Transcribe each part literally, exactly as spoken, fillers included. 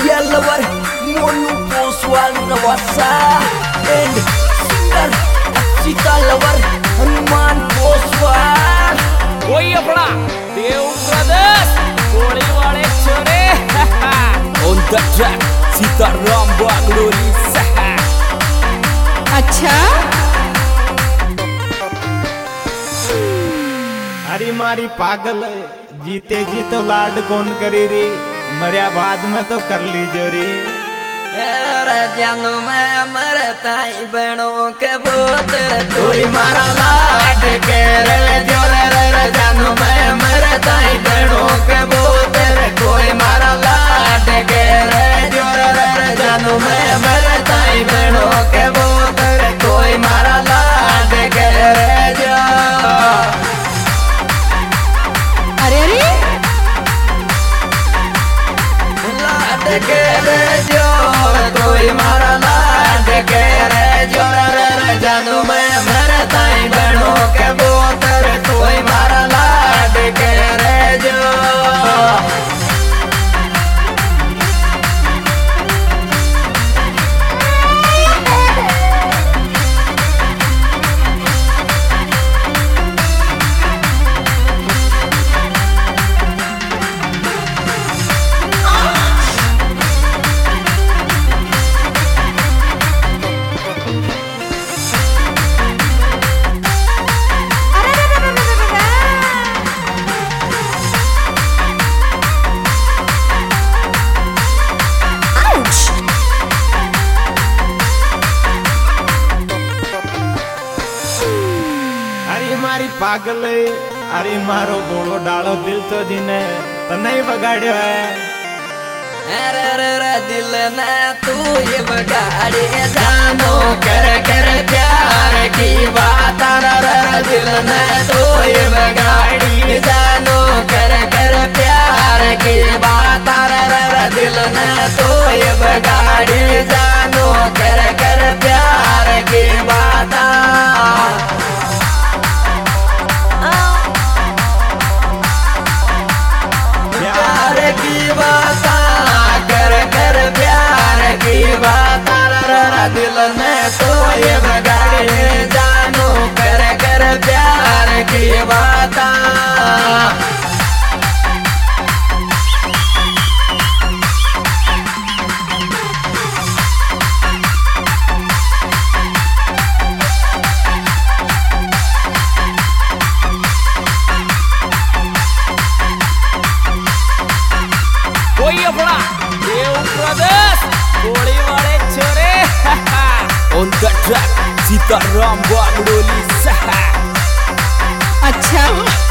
Dia Lawar Monu Poswan Rawasa and singer Sita Lawar Hanuman Poswan. कोई अपना देव brothers गोली वाले छोरे On the track Sita Ramba Glory Saha. अच्छा अरे मारी पागल जीते जी तो लाड कौन करी रे मरिया बाद में तो कर लीजो रे। जानू मैं मरता ही बहनों के बोत कोई मारा लाड के रे जोरे रे जानू मैं मरता ही बहनों के बोत कोई मारा लाड के रे जोरे रे जानू मैं मरता ही बहनों के बोत कोई मारा लाड के रे जो अरे अरे लाड के रे जो कोई मारा लाड के रे जो रे जानू मैं मरता ही बहनों के बोत कोई मारा लाड के रे जो अरे मारी पागल अरे मारो बोलो डालो दिल तो जिने तो नहीं बगाड़ो है। अरे रे रे दिल ना तू ये बगाड़ी जानो कर कर प्यार की बात रे रे दिल ना तू ये बगाड़ी जानो कर कर प्यार की बात रे रे दिल ना तू ये बगाड़ी जानो कर कर प्यार की बात प्यार की बात कर कर प्यार की बात दिल में तो ये बगाड़े जानो कर कर प्यार की बात। कोई अपना देव ब्रदर्स गोली वाले छोरे On the track Sita Ramba Glory Saha. अच्छा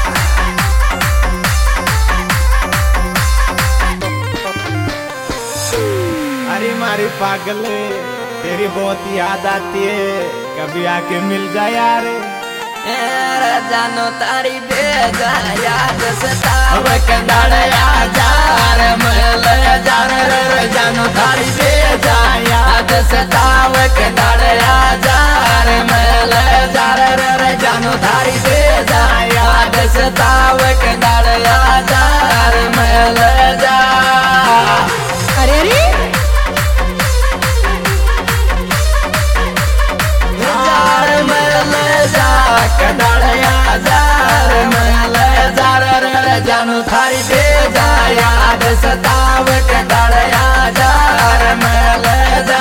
अरे मारी पागल तेरी बहुत याद आती है कभी आके मिल जा यार। रे जानो तारी बेजा याद सताव कंदड़ यार मल जार रे जानो तारी बेजा याद सताव कंदड़ यार मल जार रे जानो तारी बेजा याद सताव कंदड़ यार मल जा अरे अरे जार मल जा कंदड़ जार मल जार रे जानो थारी बेजा याद सताव कंदड़ जार मल जा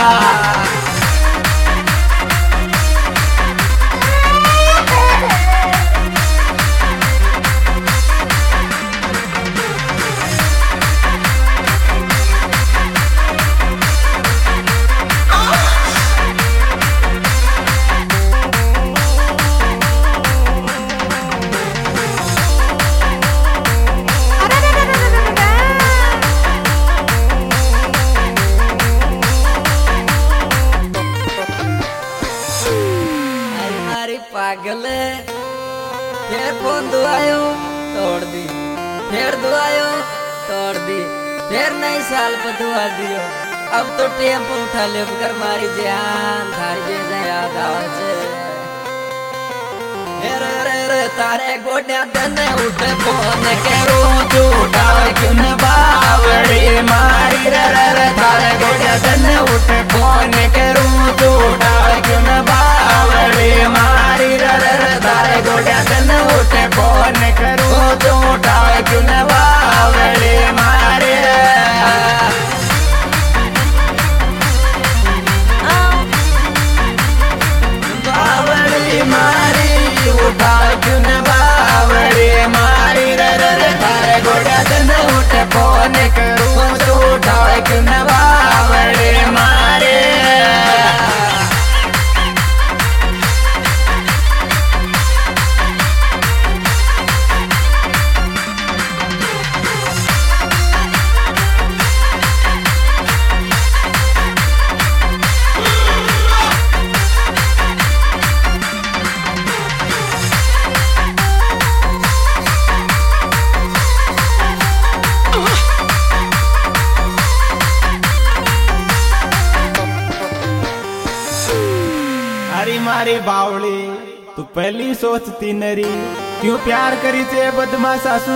पागल फिर फोन दुआयो तोड़ दी फिर दुआयो तोड़ दी फिर नई साल पर दुआ दियो अब तो टेम्पो उठा ले कर मारी जान थारी बेजा याद आवे रे रे रे तारे गोड्या दिन उठ फोन करूं झूठा क्यों न बावड़ी मारी रे रे रे तारे गोड्या दिन उठ फोन करूं झूठा क्यों न बावड़ी मारी रे रे रे तारे गोड्या दिन उठ फोन करूं झूठा क्यों न बावड़ी मारी बावड़ी मारी उठा क्यों न बावड़ी मारी रे रे रे तारे गोड्या दिन उठ फोन करूं झूठा क्यों न बावड़ी मारी मारी बावली तू पहली सोचती नरी क्यों प्यार करी थे बदमाश सासू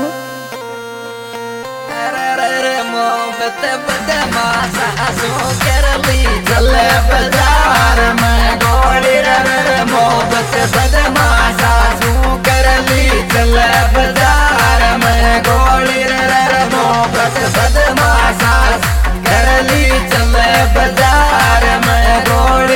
रे रे रे मोहब्बत बदमाश सासू कर ली चले बाजार में गोली रे रे रे मोहब्बत बदमाश सासू कर ली चले बाजार में गोली रे रे रे मोहब्बत बदमाश सासू कर ली चले बाजार में गोली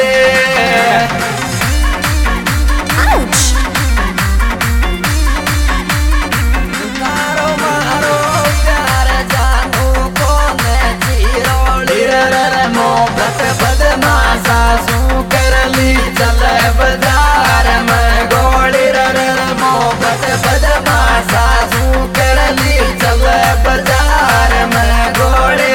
सासू कर ली चले बाजार में गोली रे रे मोहब्बत बदमाश सासू कर ली चले बाजार में गोली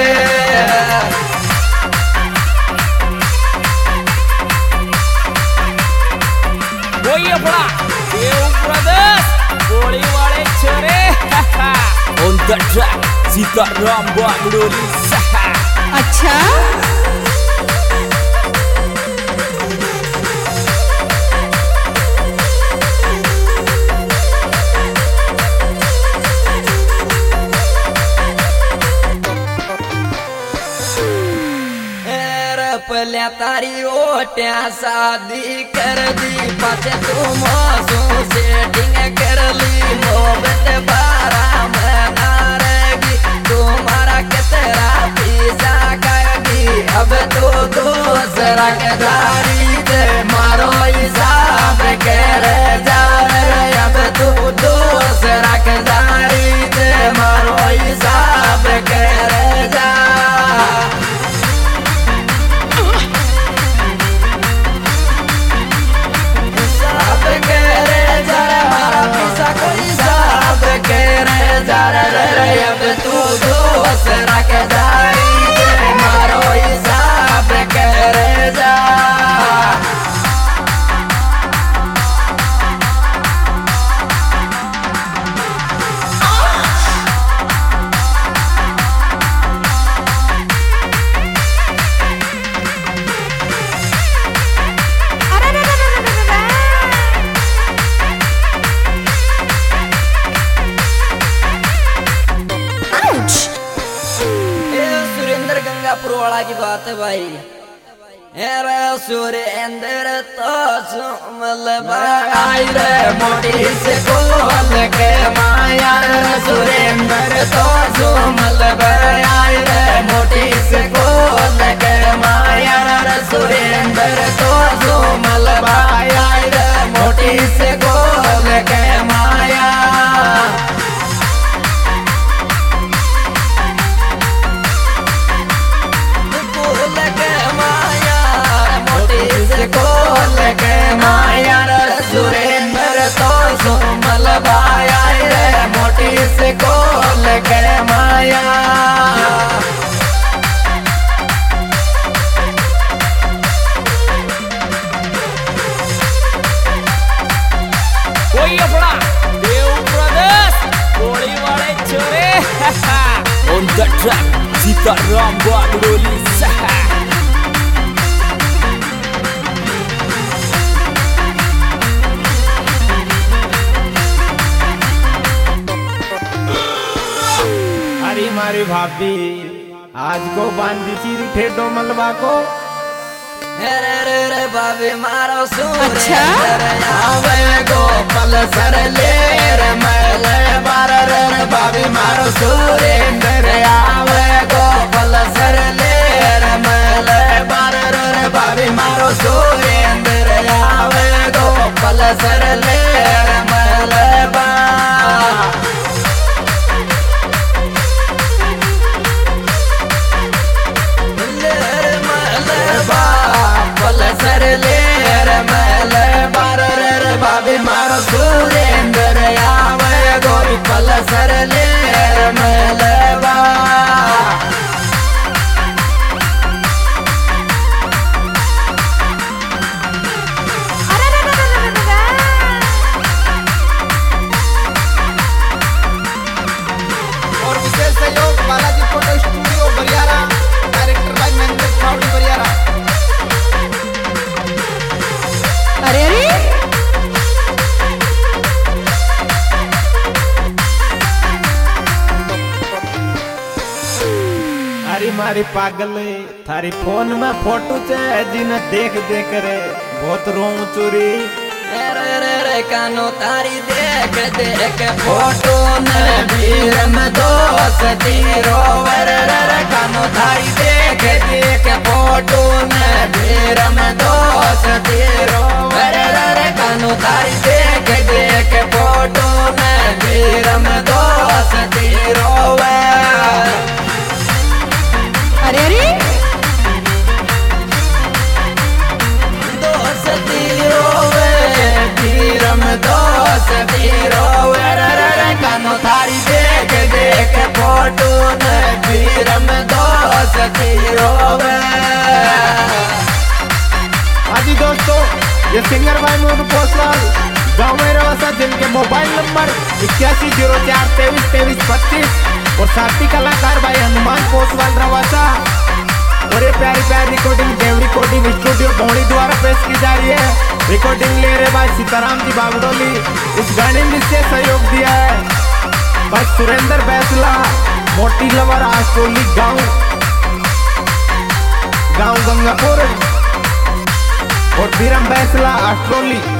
वही अपना देव ब्रदर्स गोली वाले छोरे on the track सीताराम बागड़ोली अच्छा पल्या तारी ओट्या शादी कर दी पाचे तू मासू सेटिंग कर ली मोहब्बत बारा महीना रहेगी तुम्हारा कितना पैसा खाएगी अब तो दूसरा के दारी दे मारो हिसाब कर जा रे अब तो दूसरा के दारी दे मारो हिसाब कर जा अब तू दूसरा के दारी दे मारो हिसाब कर जा वाला की बात है भाई रे सुरेंद्र तो सुमल भाई रे मोटी से बोल के माया रे सुरेंद्र तो सुमल भाई रे मोटी से बोल के माया रे सुरेंद्र तो सुमल भाई रे मोटी से बोल के माया कोल के माया सुरेंद्र तो सुमल भाया रे मोटी से कोल के माया कोई अपना देव ब्रदर्स गोली वाले छोरे on the track सीताराम बागड़ोली मारी भाभी आज को बांधी चीरी ठेडो मलबा को रे रे रे बाबी मारो सूरे अच्छा? आवे गोपाल सर ले रे मैले बार रे रे बाबी मारो सूरे आवे गोपाल सर ले रे मैले बार रे रे बाबी मारो सूरे आवे गोपाल सर ले रे मैले बा सर ले रे मैले बार रे रे बाबी मारो सुरेंद्र आवे गोरी पल सर ले रे मैले बा और विशेष सहयोग Balaji photo studio Bariyara, director भाई महेंद्र छावड़ी बरियारा। अरे अरे अरे मारी पागल थारी फोन में फोटो चे जिन देख देख रे बहुत रोऊं चोरी रे रे रे कानो तारी देख देख फोटो न वीर में दोस्ती रोवे रे रे रे कानो तारी देख देख फोटो न वीर में दोस्ती रोवे रे रे रे कानो तारी देख देख फोटो न वीर में दोस्ती रोवे अरे अरे दोस्ती रोवे वीरम दोस्ती रोवे रे रे रे कानो थारी देख देख फोटो न वीरम दोस्ती रोवे। हाजी दोस्तों ये सिंगर भाई मोनू पोसवाल गाँव में रवासा जिनके मोबाइल नंबर इक्यासी जीरो चार तेईस तेईस पच्चीस और साथी कलाकार भाई हनुमान पोसवाल रवासा और ये प्यारी प्यारी recording Dev recording studio Bhodi द्वारा पेश की जा रही है। रिकॉर्डिंग ले रहे भाई सीताराम जी बागडोली। इस गाने में से सहयोग दिया है भाई सुरेंद्र बैसला मोटी लवर आस्ट्रोली गाँव गाँव गंगापुर और बीरम बैसला आस्ट्रोली।